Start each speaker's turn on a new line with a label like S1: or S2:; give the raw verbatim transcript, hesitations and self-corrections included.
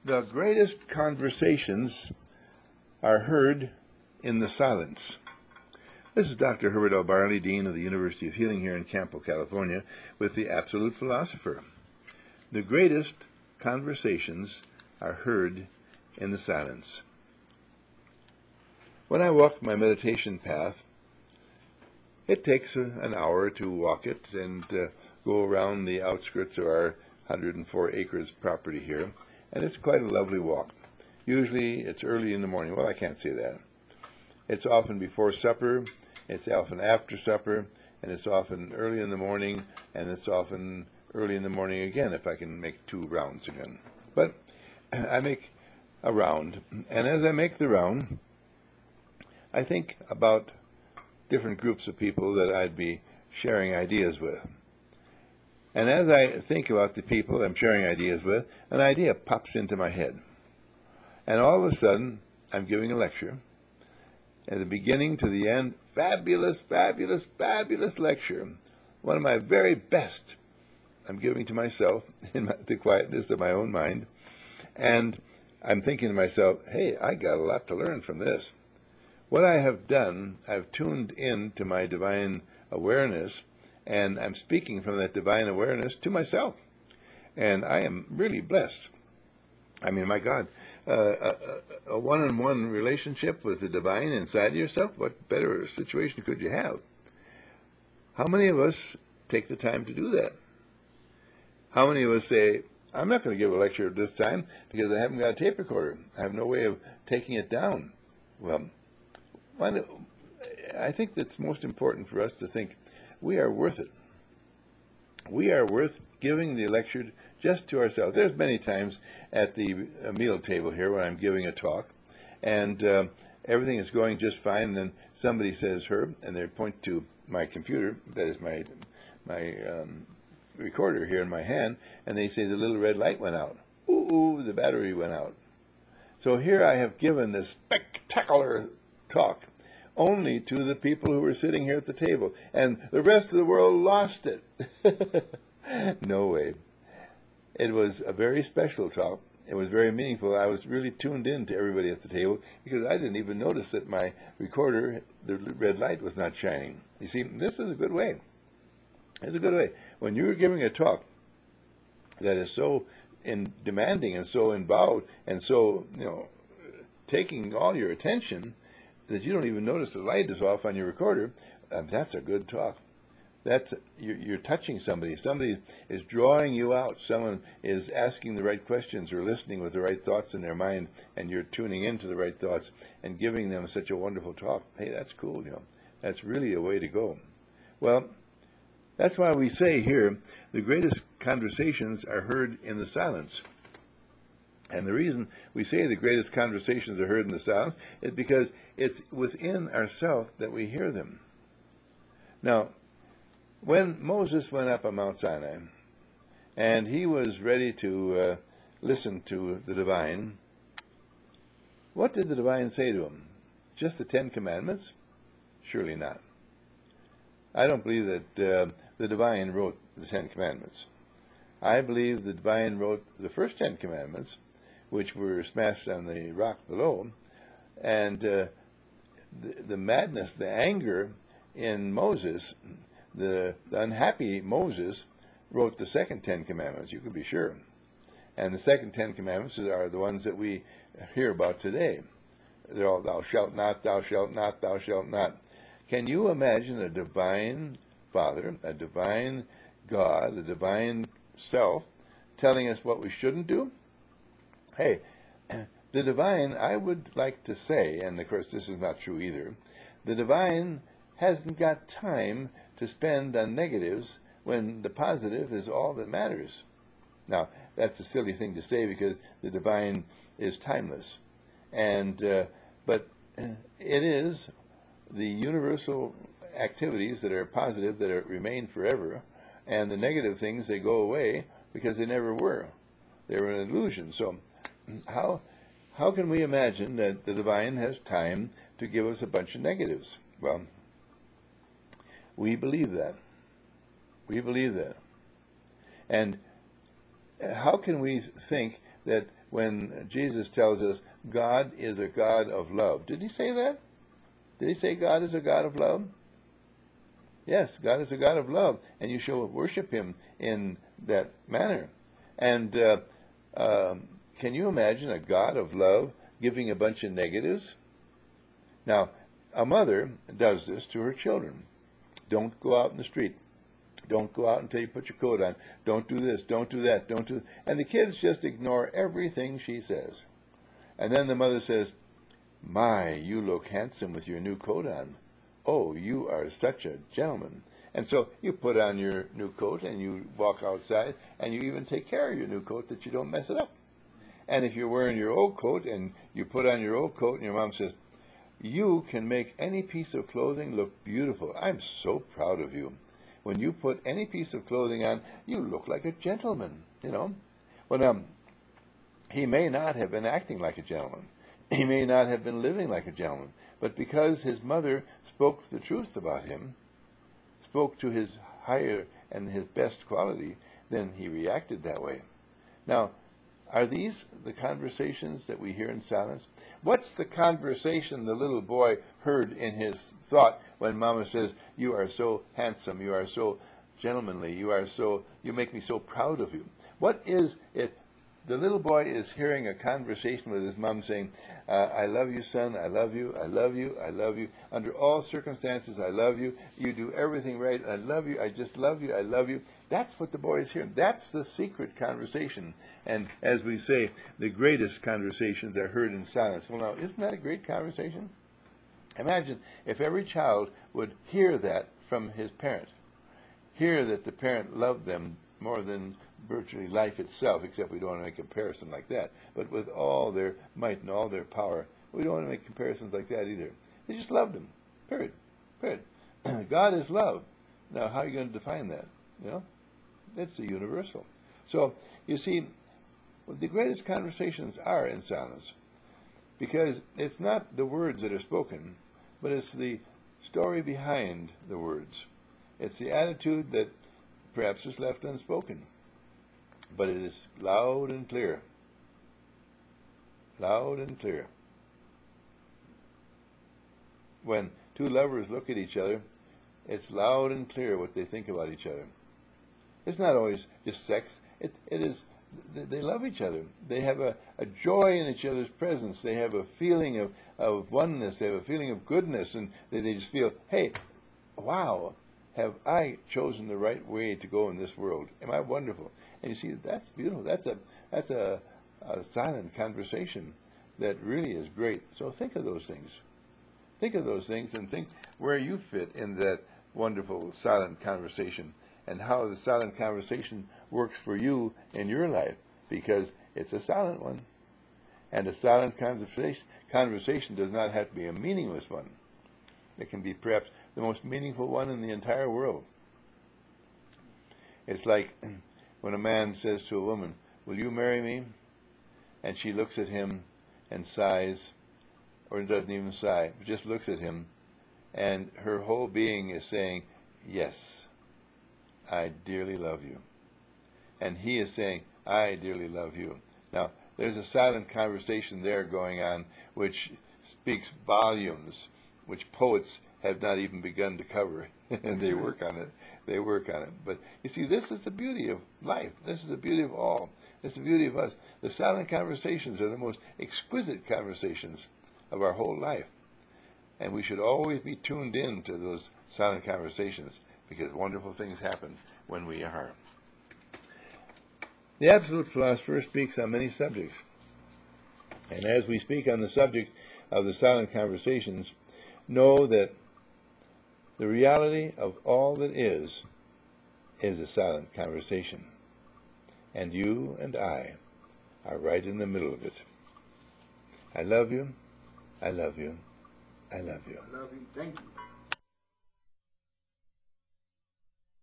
S1: The greatest conversations are heard in the silence. This is Doctor Herbert L. Barley, Dean of the University of Healing here in Campo, California, with the Absolute Philosopher. The greatest conversations are heard in the silence. When I walk my meditation path, it takes a, an hour to walk it and uh, go around the outskirts of our one hundred four acres property here, and it's quite a lovely walk. Usually it's early in the morning. Well, I can't say that. It's often before supper, it's often after supper, and it's often early in the morning, and it's often early in the morning again if I can make two rounds again. But I make a round, and as I make the round, I think about different groups of people that I'd be sharing ideas with. And as I think about the people I'm sharing ideas with, an idea pops into my head. And all of a sudden, I'm giving a lecture. At the beginning to the end, fabulous, fabulous, fabulous lecture. One of my very best I'm giving to myself in my, the quietness of my own mind. And I'm thinking to myself, hey, I got a lot to learn from this. What I have done, I've tuned in to my divine awareness, and I'm speaking from that divine awareness to myself. And I am really blessed. I mean, my God, uh, a, a one-on-one relationship with the divine inside of yourself, what better situation could you have? How many of us take the time to do that? How many of us say, I'm not going to give a lecture this time because I haven't got a tape recorder. I have no way of taking it down. Well, why do, I think that's most important for us to think we are worth it. We are worth giving the lecture just to ourselves. There's many times at the uh, meal table here when I'm giving a talk, and uh, everything is going just fine, and then somebody says, Herb, and they point to my computer, that is my, my um, recorder here in my hand, and they say the little red light went out. Ooh, ooh, the battery went out. So here I have given this spectacular talk only to the people who were sitting here at the table, and the rest of the world lost it. No way. It was a very special talk. It was very meaningful. I was really tuned in to everybody at the table because I didn't even notice that my recorder, the red light, was not shining. You see, this is a good way. It's a good way. When you're giving a talk that is so in demanding and so involved and so, you know, taking all your attention that you don't even notice the light is off on your recorder, uh, that's a good talk. That's you're, you're touching somebody. Somebody is drawing you out. Someone is asking the right questions or listening with the right thoughts in their mind, and you're tuning into the right thoughts and giving them such a wonderful talk. Hey, that's cool, you know. That's really a way to go. Well, that's why we say here the greatest conversations are heard in the silence. And the reason we say the greatest conversations are heard in the silence is because it's within ourselves that we hear them. Now, when Moses went up on Mount Sinai, and he was ready to uh, listen to the divine, what did the divine say to him? Just the Ten Commandments? Surely not. I don't believe that uh, the divine wrote the Ten Commandments. I believe the divine wrote the first Ten Commandments, which were smashed on the rock below, and uh, the, the madness, the anger in Moses, the, the unhappy Moses wrote the second Ten Commandments, you can be sure. And the second Ten Commandments are the ones that we hear about today. They're all, thou shalt not, thou shalt not, thou shalt not. Can you imagine a divine Father, a divine God, a divine self telling us what we shouldn't do? Hey, the divine, I would like to say, and of course this is not true either, the divine hasn't got time to spend on negatives when the positive is all that matters. Now, that's a silly thing to say because the divine is timeless. And uh, but it is the universal activities that are positive that are, remain forever, and the negative things, they go away because they never were. They were an illusion. So how how can we imagine that the divine has time to give us a bunch of negatives? Well, we believe that. We believe that. And how can we think that when Jesus tells us God is a God of love. Did he say that? Did he say God is a God of love? Yes, God is a God of love, and you shall worship him in that manner. And uh, um, can you imagine a God of love giving a bunch of negatives? Now, a mother does this to her children. Don't go out in the street. Don't go out until you put your coat on. Don't do this. Don't do that. Don't do. And the kids just ignore everything she says. And then the mother says, "My, you look handsome with your new coat on. Oh, you are such a gentleman." And so you put on your new coat and you walk outside, and you even take care of your new coat that you don't mess it up. And if you're wearing your old coat and you put on your old coat and your mom says, "You can make any piece of clothing look beautiful. I'm so proud of you. When you put any piece of clothing on, you look like a gentleman," you know. Well, um, he may not have been acting like a gentleman. He may not have been living like a gentleman. But because his mother spoke the truth about him, spoke to his higher and his best quality, then he reacted that way. Now, are these the conversations that we hear in silence? What's the conversation the little boy heard in his thought when Mama says, "You are so handsome, you are so gentlemanly, you are so, you make me so proud of you"? What is it? The little boy is hearing a conversation with his mom saying, uh, "I love you, son, I love you, I love you, I love you. Under all circumstances, I love you. You do everything right. I love you, I just love you, I love you." That's what the boy is hearing. That's the secret conversation. And as we say, the greatest conversations are heard in silence. Well, now, isn't that a great conversation? Imagine if every child would hear that from his parent. Hear that the parent loved them more than virtually life itself, except we don't want to make a comparison like that. But with all their might and all their power, we don't want to make comparisons like that either. They just loved them. Period. Period. God is love. Now, how are you going to define that? You know, it's a universal. So, you see, the greatest conversations are in silence, because it's not the words that are spoken, but it's the story behind the words. It's the attitude that perhaps is left unspoken, but it is loud and clear. Loud and clear. When two lovers look at each other, it's loud and clear what they think about each other. It's not always just sex. It, it is, they love each other. They have a, a joy in each other's presence. They have a feeling of, of oneness. They have a feeling of goodness, and they, they just feel, hey, wow, have I chosen the right way to go in this world? Am I wonderful? And you see, that's beautiful. That's a that's a, a silent conversation that really is great. So think of those things. Think of those things and think where you fit in that wonderful silent conversation, and how the silent conversation works for you in your life, because it's a silent one. And a silent conversation, conversation does not have to be a meaningless one. It can be perhaps the most meaningful one in the entire world. It's like when a man says to a woman, "Will you marry me?" And she looks at him and sighs, or doesn't even sigh, but just looks at him, and her whole being is saying, "Yes, I dearly love you." And he is saying, "I dearly love you." Now, there's a silent conversation there going on which speaks volumes, which poets have not even begun to cover. And they work on it. They work on it. But you see, this is the beauty of life. This is the beauty of all. It's the beauty of us. The silent conversations are the most exquisite conversations of our whole life. And we should always be tuned in to those silent conversations, because wonderful things happen when we are. The Absolute Philosopher speaks on many subjects. And as we speak on the subject of the silent conversations, know that the reality of all that is, is a silent conversation. And you and I are right in the middle of it. I love you. I love you. I love you.
S2: I love you. Thank you.